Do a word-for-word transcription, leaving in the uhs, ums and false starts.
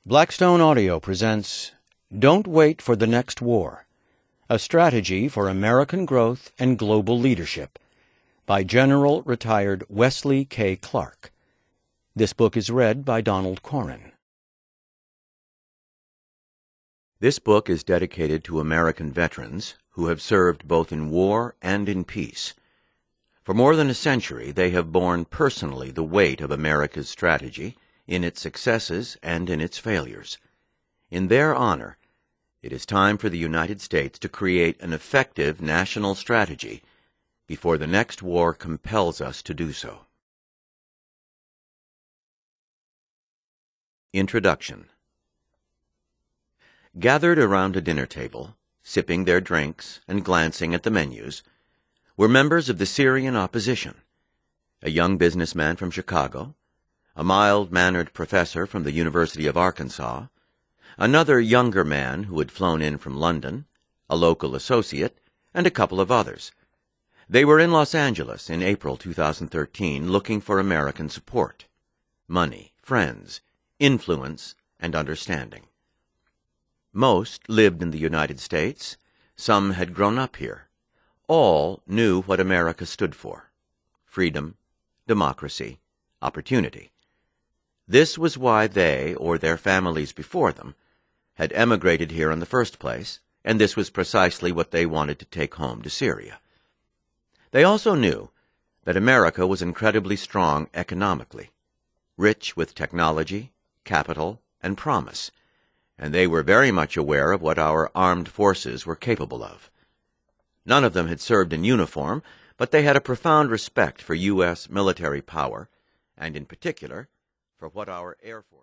Blackstone Audio presents Don't Wait for the Next War, A Strategy for American Growth and Global Leadership by General Retired Wesley K. Clark. This book is read by Donald Corrin. This book is dedicated to American veterans who have served both in war and in peace. For more than a century, they have borne personally the weight of America's strategy in its successes and in its failures. In their honor, it is time for the United States to create an effective national strategy before the next war compels us to do so. Introduction. Gathered around a dinner table, sipping their drinks and glancing at the menus, were members of the Syrian opposition, a young businessman from Chicago, a mild-mannered professor from the University of Arkansas, another younger man who had flown in from London, a local associate, and a couple of others. They were in Los Angeles in April two thousand thirteen looking for American support, money, friends, influence, and understanding. Most lived in the United States. Some had grown up here. All knew what America stood for: freedom, democracy, opportunity. This was why they, or their families before them, had emigrated here in the first place, and this was precisely what they wanted to take home to Syria. They also knew that America was incredibly strong economically, rich with technology, capital, and promise, and they were very much aware of what our armed forces were capable of. None of them had served in uniform, but they had a profound respect for U S military power, and in particular, for what our Air Force